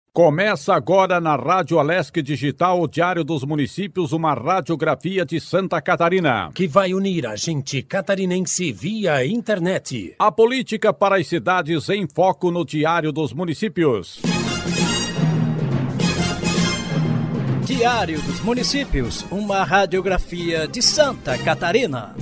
Começa agora na Rádio Alesc Digital, o Diário dos Municípios, uma radiografia de Santa Catarina. Que vai unir a gente catarinense via internet. A política para as cidades em foco no Diário dos Municípios. Diário dos Municípios, uma radiografia de Santa Catarina.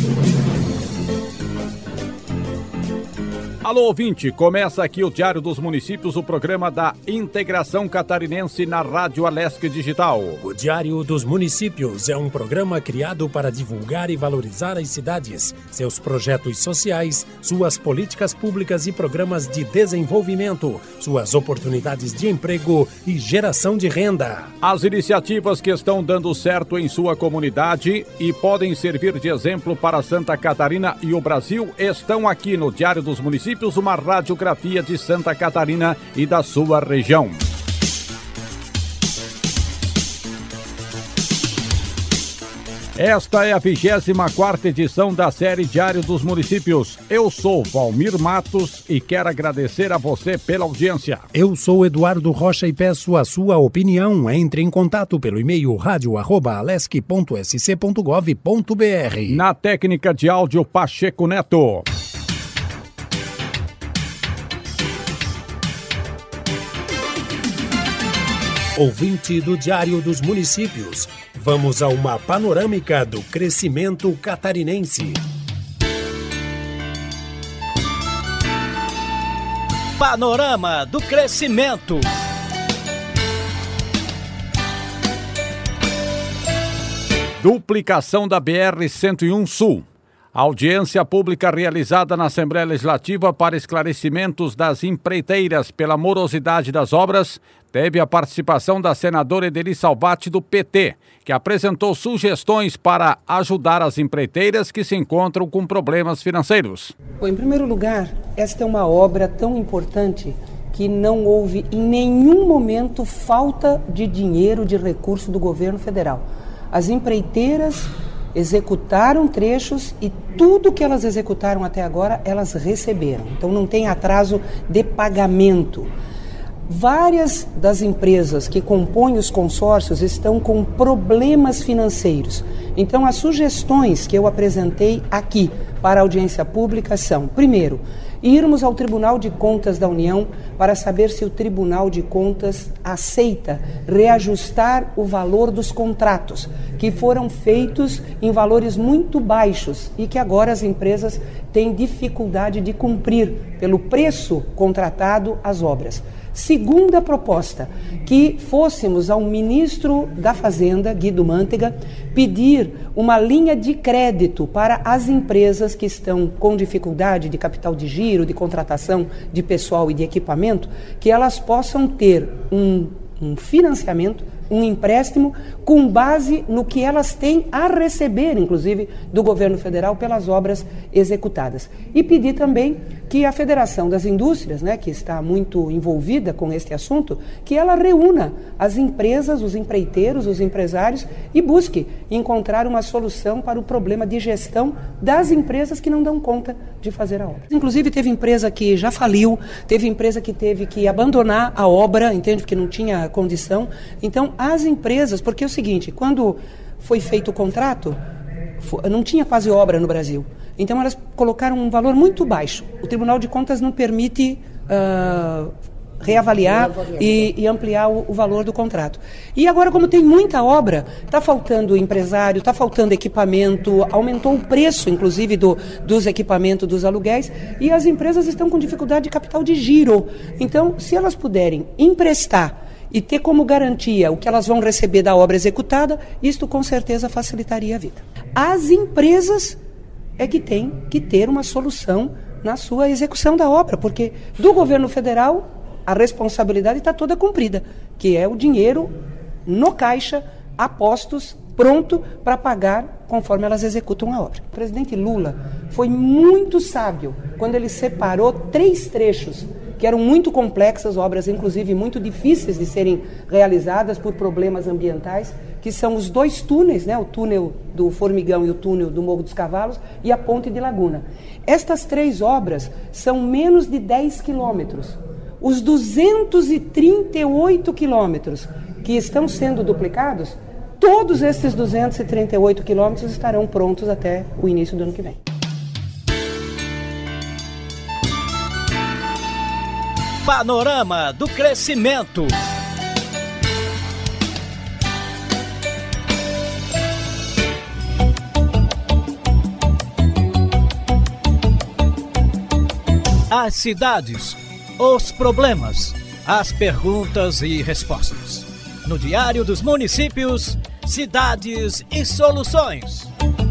Alô, ouvinte, começa aqui o Diário dos Municípios, o programa da integração catarinense na Rádio Alesc Digital. O Diário dos Municípios é um programa criado para divulgar e valorizar as cidades, seus projetos sociais, suas políticas públicas e programas de desenvolvimento, suas oportunidades de emprego e geração de renda. As iniciativas que estão dando certo em sua comunidade e podem servir de exemplo para Santa Catarina e o Brasil estão aqui no Diário dos Municípios, uma radiografia de Santa Catarina e da sua região. Esta é a 24ª edição da série Diário dos Municípios. Eu sou Valmir Matos e quero agradecer a você pela audiência. Eu sou Eduardo Rocha e peço a sua opinião. Entre em contato pelo e-mail radio@alesc.sc.gov.br. Na técnica de áudio, Pacheco Neto. Ouvinte do Diário dos Municípios, vamos a uma panorâmica do crescimento catarinense. Panorama do crescimento. Duplicação da BR-101 Sul. A audiência pública realizada na Assembleia Legislativa para esclarecimentos das empreiteiras pela morosidade das obras teve a participação da senadora Edeli Salvati do PT, que apresentou sugestões para ajudar as empreiteiras que se encontram com problemas financeiros. Bom, em primeiro lugar, esta é uma obra tão importante que não houve em nenhum momento falta de dinheiro, de recurso do governo federal. As empreiteiras executaram trechos e tudo que elas executaram até agora, elas receberam. Então não tem atraso de pagamento. Várias das empresas que compõem os consórcios estão com problemas financeiros. Então as sugestões que eu apresentei aqui para a audiência pública são, primeiro, irmos ao Tribunal de Contas da União para saber se o Tribunal de Contas aceita reajustar o valor dos contratos, que foram feitos em valores muito baixos e que agora as empresas têm dificuldade de cumprir pelo preço contratado as obras. Segunda proposta, que fôssemos ao ministro da Fazenda, Guido Mantega, pedir uma linha de crédito para as empresas que estão com dificuldade de capital de giro, de contratação de pessoal e de equipamento, que elas possam ter um financiamento, um empréstimo com base no que elas têm a receber, inclusive, do governo federal pelas obras executadas. E pedir também que a Federação das Indústrias, que está muito envolvida com este assunto, que ela reúna as empresas, os empreiteiros, os empresários e busque encontrar uma solução para o problema de gestão das empresas que não dão conta de fazer a obra. Inclusive, teve empresa que já faliu, teve empresa que teve que abandonar a obra, entende? Porque não tinha condição. Então, as empresas, porque é o seguinte, quando foi feito o contrato, não tinha quase obra no Brasil. Então, elas colocaram um valor muito baixo. O Tribunal de Contas não permite reavaliar e ampliar o valor do contrato. E agora, como tem muita obra, está faltando empresário, está faltando equipamento, aumentou o preço, inclusive, dos equipamentos, dos aluguéis, e as empresas estão com dificuldade de capital de giro. Então, se elas puderem emprestar e ter como garantia o que elas vão receber da obra executada, isto com certeza facilitaria a vida. As empresas é que têm que ter uma solução na sua execução da obra, porque do governo federal a responsabilidade está toda cumprida, que é o dinheiro no caixa, a postos, pronto para pagar conforme elas executam a obra. O presidente Lula foi muito sábio quando ele separou 3 trechos que eram muito complexas, obras inclusive muito difíceis de serem realizadas por problemas ambientais, que são os 2 túneis, o túnel do Formigão e o túnel do Morro dos Cavalos e a ponte de Laguna. Estas 3 obras são menos de 10 quilômetros. Os 238 quilômetros que estão sendo duplicados, todos esses 238 quilômetros estarão prontos até o início do ano que vem. Panorama do Crescimento. As cidades, os problemas, as perguntas e respostas. No Diário dos Municípios, Cidades e Soluções.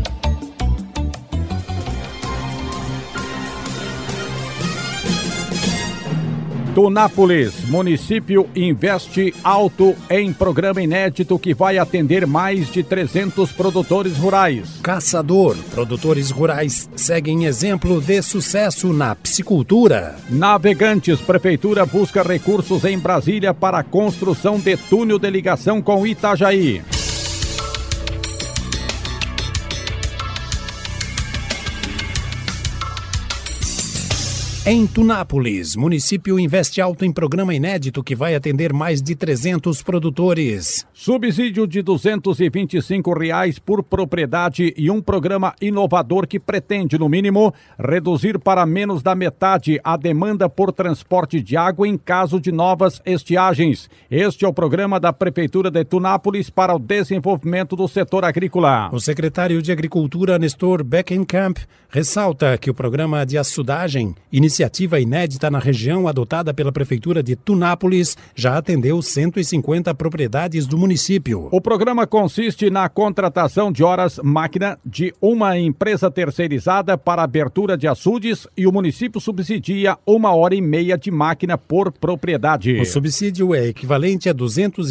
Tunápolis, município investe alto em programa inédito que vai atender mais de 300 produtores rurais. Caçador, produtores rurais seguem exemplo de sucesso na piscicultura. Navegantes, prefeitura busca recursos em Brasília para a construção de túnel de ligação com Itajaí. Em Tunápolis, município investe alto em programa inédito que vai atender mais de 300 produtores. Subsídio de R$ 225 por propriedade e um programa inovador que pretende, no mínimo, reduzir para menos da metade a demanda por transporte de água em caso de novas estiagens. Este é o programa da Prefeitura de Tunápolis para o desenvolvimento do setor agrícola. O secretário de Agricultura, Nestor Beckenkamp, ressalta que o programa de açudagem, iniciativa inédita na região adotada pela Prefeitura de Tunápolis, já atendeu 150 propriedades do município. O programa consiste na contratação de horas-máquina de uma empresa terceirizada para abertura de açudes e o município subsidia 1h30 de máquina por propriedade. O subsídio é equivalente a R$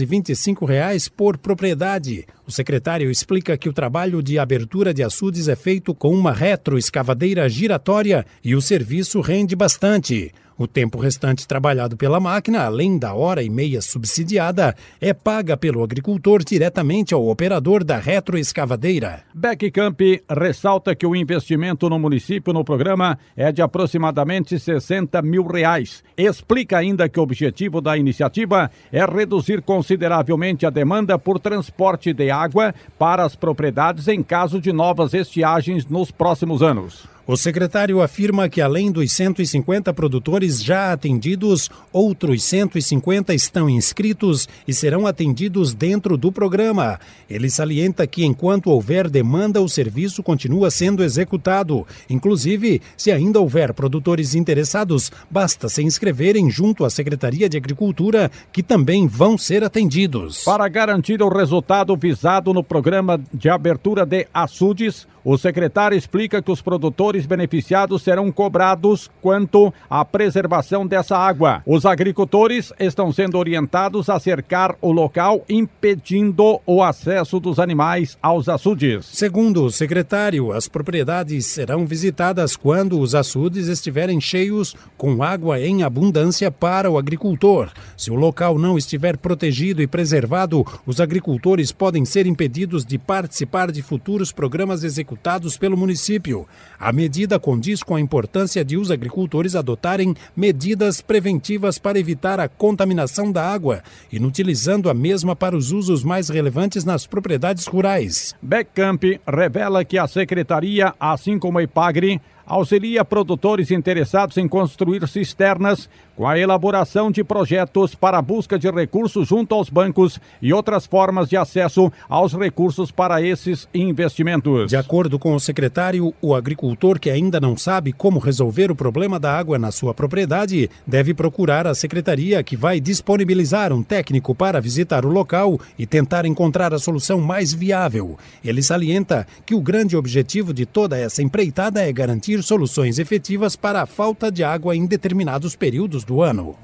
225 por propriedade. O secretário explica que o trabalho de abertura de açudes é feito com uma retroescavadeira giratória e o serviço rende bastante. O tempo restante trabalhado pela máquina, além da 1h30 subsidiada, é paga pelo agricultor diretamente ao operador da retroescavadeira. Beckenkamp ressalta que o investimento no município no programa é de aproximadamente R$ 60 mil. Explica ainda que o objetivo da iniciativa é reduzir consideravelmente a demanda por transporte de água para as propriedades em caso de novas estiagens nos próximos anos. O secretário afirma que, além dos 150 produtores já atendidos, outros 150 estão inscritos e serão atendidos dentro do programa. Ele salienta que, enquanto houver demanda, o serviço continua sendo executado. Inclusive, se ainda houver produtores interessados, basta se inscreverem junto à Secretaria de Agricultura, que também vão ser atendidos. Para garantir o resultado visado no programa de abertura de açudes, o secretário explica que os produtores beneficiados serão cobrados quanto à preservação dessa água. Os agricultores estão sendo orientados a cercar o local, impedindo o acesso dos animais aos açudes. Segundo o secretário, as propriedades serão visitadas quando os açudes estiverem cheios, com água em abundância para o agricultor. Se o local não estiver protegido e preservado, os agricultores podem ser impedidos de participar de futuros programas executados pelo município. A medida condiz com a importância de os agricultores adotarem medidas preventivas para evitar a contaminação da água, inutilizando a mesma para os usos mais relevantes nas propriedades rurais. Beckenkamp revela que a secretaria, assim como a Ipagre, auxilia produtores interessados em construir cisternas com a elaboração de projetos para a busca de recursos junto aos bancos e outras formas de acesso aos recursos para esses investimentos. De acordo com o secretário, o agricultor que ainda não sabe como resolver o problema da água na sua propriedade deve procurar a secretaria, que vai disponibilizar um técnico para visitar o local e tentar encontrar a solução mais viável. Ele salienta que o grande objetivo de toda essa empreitada é garantir soluções efetivas para a falta de água em determinados períodos do ano.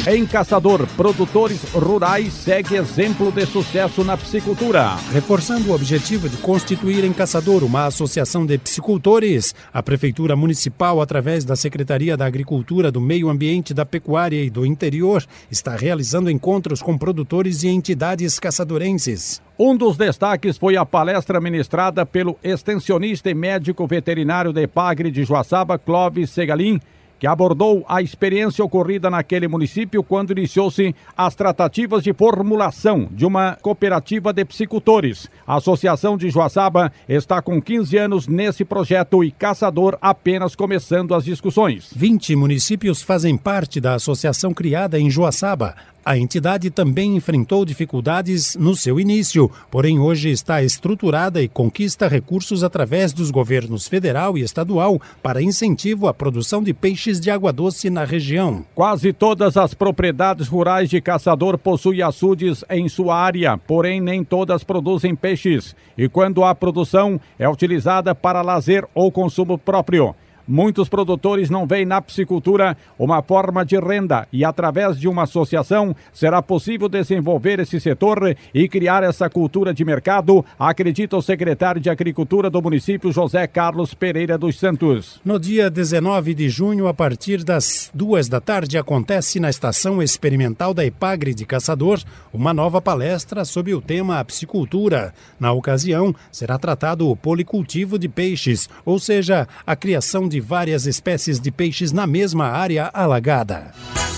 Em Caçador, produtores rurais seguem exemplo de sucesso na piscicultura. Reforçando o objetivo de constituir em Caçador uma associação de piscicultores, a Prefeitura Municipal, através da Secretaria da Agricultura, do Meio Ambiente, da Pecuária e do Interior, está realizando encontros com produtores e entidades caçadorenses. Um dos destaques foi a palestra ministrada pelo extensionista e médico veterinário da EPAGRE de Joaçaba, Clóvis Segalim, que abordou a experiência ocorrida naquele município quando iniciou-se as tratativas de formulação de uma cooperativa de piscicultores. A Associação de Joaçaba está com 15 anos nesse projeto e Caçador apenas começando as discussões. 20 municípios fazem parte da associação criada em Joaçaba. A entidade também enfrentou dificuldades no seu início, porém hoje está estruturada e conquista recursos através dos governos federal e estadual para incentivo à produção de peixes de água doce na região. Quase todas as propriedades rurais de Caçador possuem açudes em sua área, porém nem todas produzem peixes. E quando há produção, é utilizada para lazer ou consumo próprio. Muitos produtores não veem na piscicultura uma forma de renda e, através de uma associação, será possível desenvolver esse setor e criar essa cultura de mercado, acredita o secretário de Agricultura do município, José Carlos Pereira dos Santos. No dia 19 de junho, a partir das 2 da tarde, acontece na Estação Experimental da EPAGRE de Caçador uma nova palestra sobre o tema piscicultura. Na ocasião, será tratado o policultivo de peixes, ou seja, a criação de várias espécies de peixes na mesma área alagada.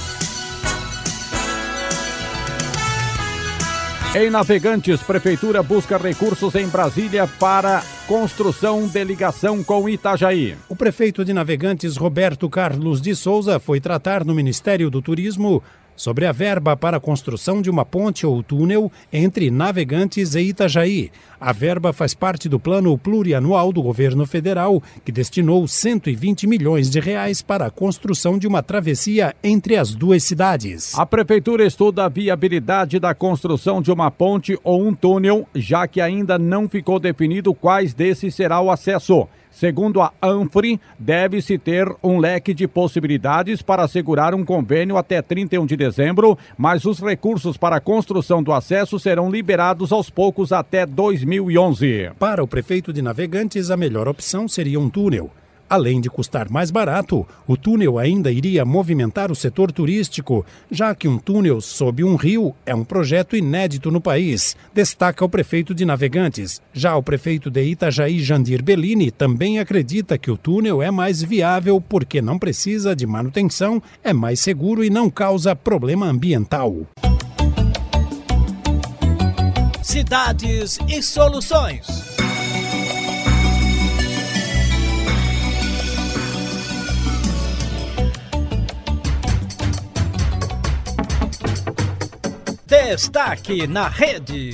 Em Navegantes, Prefeitura busca recursos em Brasília para construção de ligação com Itajaí. O prefeito de Navegantes, Roberto Carlos de Souza, foi tratar no Ministério do Turismo sobre a verba para a construção de uma ponte ou túnel entre Navegantes e Itajaí. A verba faz parte do plano plurianual do governo federal, que destinou 120 milhões de reais para a construção de uma travessia entre as duas cidades. A prefeitura estuda a viabilidade da construção de uma ponte ou um túnel, já que ainda não ficou definido quais desses será o acesso. Segundo a ANFRE, deve-se ter um leque de possibilidades para assegurar um convênio até 31 de dezembro, mas os recursos para a construção do acesso serão liberados aos poucos até 2011. Para o prefeito de Navegantes, a melhor opção seria um túnel. Além de custar mais barato, o túnel ainda iria movimentar o setor turístico, já que um túnel sob um rio é um projeto inédito no país, destaca o prefeito de Navegantes. Já o prefeito de Itajaí, Jandir Bellini, também acredita que o túnel é mais viável porque não precisa de manutenção, é mais seguro e não causa problema ambiental. Cidades e soluções. Destaque na rede.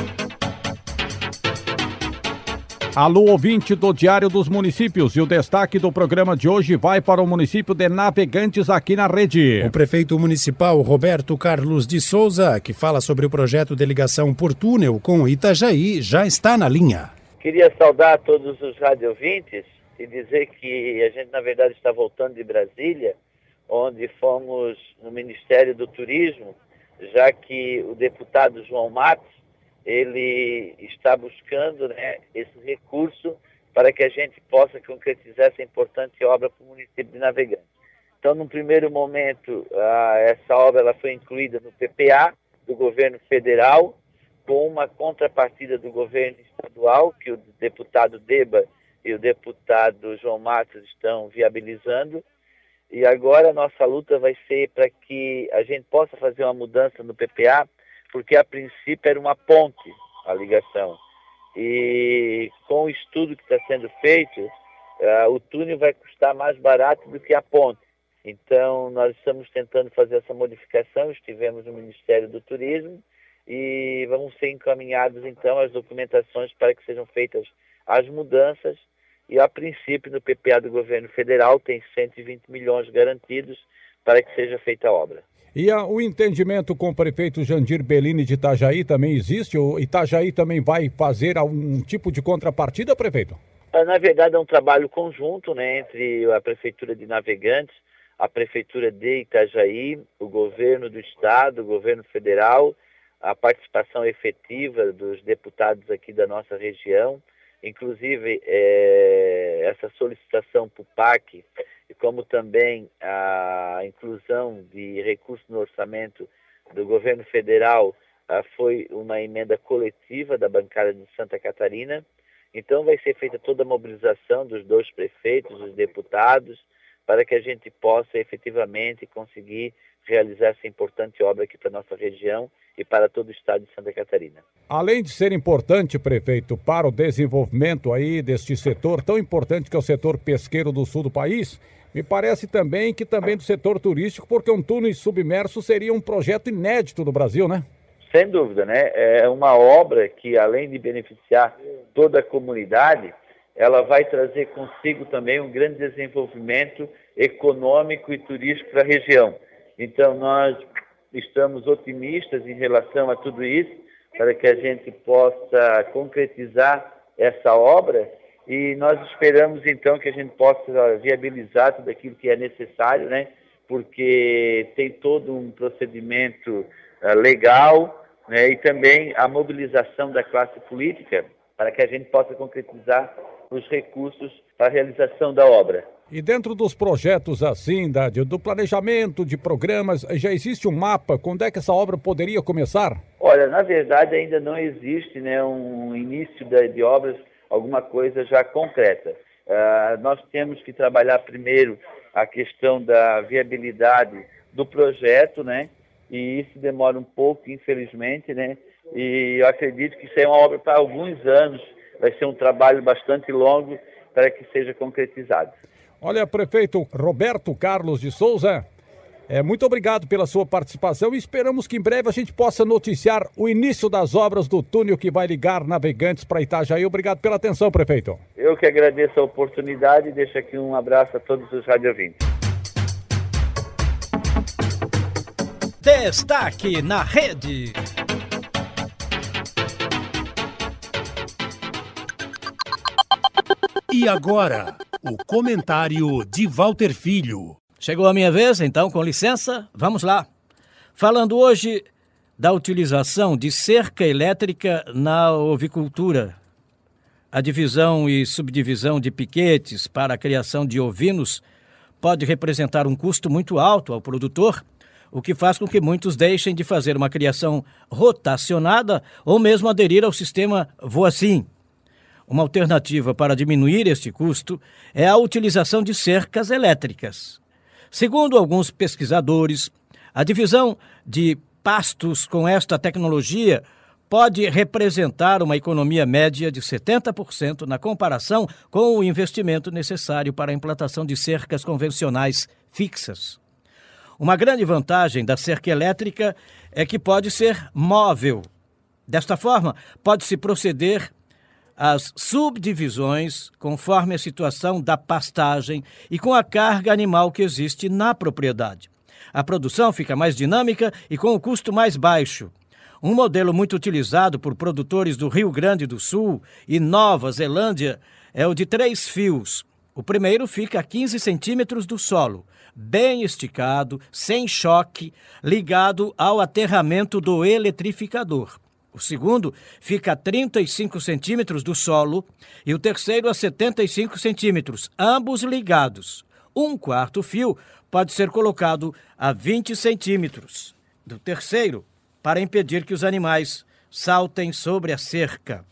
Alô, ouvinte do Diário dos Municípios, e o destaque do programa de hoje vai para o município de Navegantes aqui na rede. O prefeito municipal Roberto Carlos de Souza, que fala sobre o projeto de ligação por túnel com Itajaí, já está na linha. Queria saudar todos os rádio-ouvintes e dizer que a gente, na verdade, está voltando de Brasília, onde fomos no Ministério do Turismo, já que o deputado João Matos, ele está buscando, esse recurso para que a gente possa concretizar essa importante obra para o município de Navegantes. Então, num primeiro momento, essa obra ela foi incluída no PPA do governo federal, com uma contrapartida do governo estadual, que o deputado Deba e o deputado João Matos estão viabilizando. E agora a nossa luta vai ser para que a gente possa fazer uma mudança no PPA, porque a princípio era uma ponte, a ligação. E com o estudo que está sendo feito, o túnel vai custar mais barato do que a ponte. Então nós estamos tentando fazer essa modificação, estivemos no Ministério do Turismo e vamos ser encaminhados então as documentações para que sejam feitas as mudanças. E, a princípio, no PPA do governo federal, tem 120 milhões garantidos para que seja feita a obra. E o entendimento com o prefeito Jandir Bellini de Itajaí também existe? O Itajaí também vai fazer algum tipo de contrapartida, prefeito? Na verdade, é um trabalho conjunto, entre a Prefeitura de Navegantes, a Prefeitura de Itajaí, o Governo do Estado, o Governo Federal, a participação efetiva dos deputados aqui da nossa região, inclusive essa solicitação para o PAC, como também a inclusão de recursos no orçamento do Governo Federal, foi uma emenda coletiva da bancada de Santa Catarina. Então vai ser feita toda a mobilização dos 2 prefeitos, dos deputados, para que a gente possa efetivamente conseguir realizar essa importante obra aqui para a nossa região e para todo o estado de Santa Catarina. Além de ser importante, prefeito, para o desenvolvimento aí deste setor tão importante que é o setor pesqueiro do sul do país, me parece também que também do setor turístico, porque um túnel submerso seria um projeto inédito no Brasil, né? Sem dúvida, né? É uma obra que, além de beneficiar toda a comunidade, ela vai trazer consigo também um grande desenvolvimento econômico e turístico para a região. Então, nós estamos otimistas em relação a tudo isso, para que a gente possa concretizar essa obra, e nós esperamos, então, que a gente possa viabilizar tudo aquilo que é necessário, né? Porque tem todo um procedimento legal, né? E também a mobilização da classe política para que a gente possa concretizar os recursos para a realização da obra. E dentro dos projetos assim, do planejamento de programas, já existe um mapa? Quando é que essa obra poderia começar? Olha, na verdade ainda não existe, né, um início de obras, alguma coisa já concreta. Nós temos que trabalhar primeiro a questão da viabilidade do projeto, né? E isso demora um pouco, infelizmente, né? E eu acredito que isso é uma obra para alguns anos, vai ser um trabalho bastante longo para que seja concretizado. Olha, prefeito Roberto Carlos de Souza, muito obrigado pela sua participação e esperamos que em breve a gente possa noticiar o início das obras do túnel que vai ligar Navegantes para Itajaí. Obrigado pela atenção, prefeito. Eu que agradeço a oportunidade e deixo aqui um abraço a todos os radiovintes. Destaque na Rede. E agora, o comentário de Walter Filho. Chegou a minha vez, então, com licença, vamos lá. Falando hoje da utilização de cerca elétrica na ovicultura. A divisão e subdivisão de piquetes para a criação de ovinos pode representar um custo muito alto ao produtor, o que faz com que muitos deixem de fazer uma criação rotacionada ou mesmo aderir ao sistema voacim. Uma alternativa para diminuir este custo é a utilização de cercas elétricas. Segundo alguns pesquisadores, a divisão de pastos com esta tecnologia pode representar uma economia média de 70% na comparação com o investimento necessário para a implantação de cercas convencionais fixas. Uma grande vantagem da cerca elétrica é que pode ser móvel. Desta forma, pode-se proceder às subdivisões conforme a situação da pastagem e com a carga animal que existe na propriedade. A produção fica mais dinâmica e com o custo mais baixo. Um modelo muito utilizado por produtores do Rio Grande do Sul e Nova Zelândia é o de 3 fios. O primeiro fica a 15 centímetros do solo, bem esticado, sem choque, ligado ao aterramento do eletrificador. O segundo fica a 35 centímetros do solo e o terceiro a 75 centímetros, ambos ligados. Um quarto fio pode ser colocado a 20 centímetros do terceiro para impedir que os animais saltem sobre a cerca.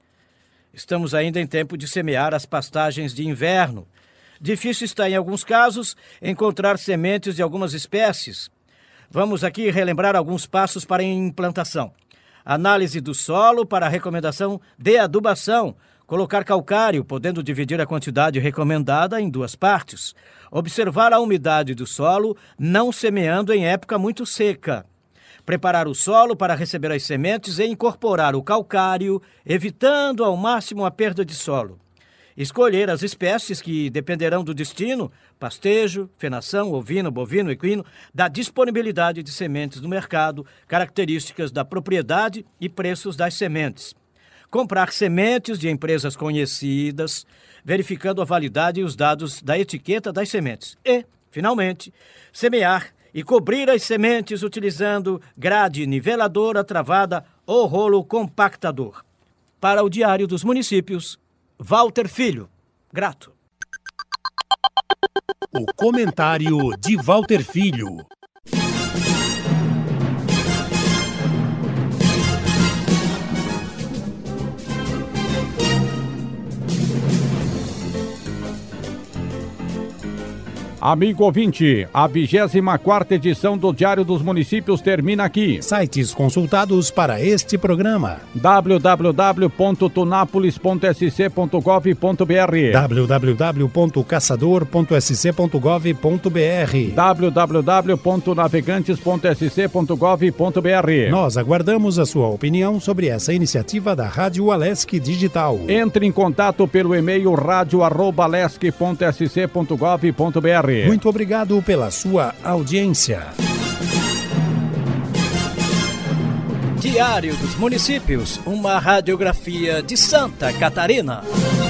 Estamos ainda em tempo de semear as pastagens de inverno. Difícil está, em alguns casos, encontrar sementes de algumas espécies. Vamos aqui relembrar alguns passos para a implantação. Análise do solo para a recomendação de adubação. Colocar calcário, podendo dividir a quantidade recomendada em 2 partes. Observar a umidade do solo, não semeando em época muito seca. Preparar o solo para receber as sementes e incorporar o calcário, evitando ao máximo a perda de solo. Escolher as espécies que dependerão do destino, pastejo, fenação, ovino, bovino, equino, da disponibilidade de sementes no mercado, características da propriedade e preços das sementes. Comprar sementes de empresas conhecidas, verificando a validade e os dados da etiqueta das sementes. E Finalmente, semear e cobrir as sementes utilizando grade niveladora travada ou rolo compactador. Para o Diário dos Municípios, Walter Filho. Grato. O comentário de Walter Filho. Amigo ouvinte, a 24ª edição do Diário dos Municípios termina aqui. Sites consultados para este programa: www.tunapolis.sc.gov.br, www.caçador.sc.gov.br, www.navegantes.sc.gov.br. Nós aguardamos a sua opinião sobre essa iniciativa da Rádio Alesc Digital. Entre em contato pelo e-mail radio@alesc.sc.gov.br. Muito obrigado pela sua audiência. Diário dos Municípios, uma radiografia de Santa Catarina.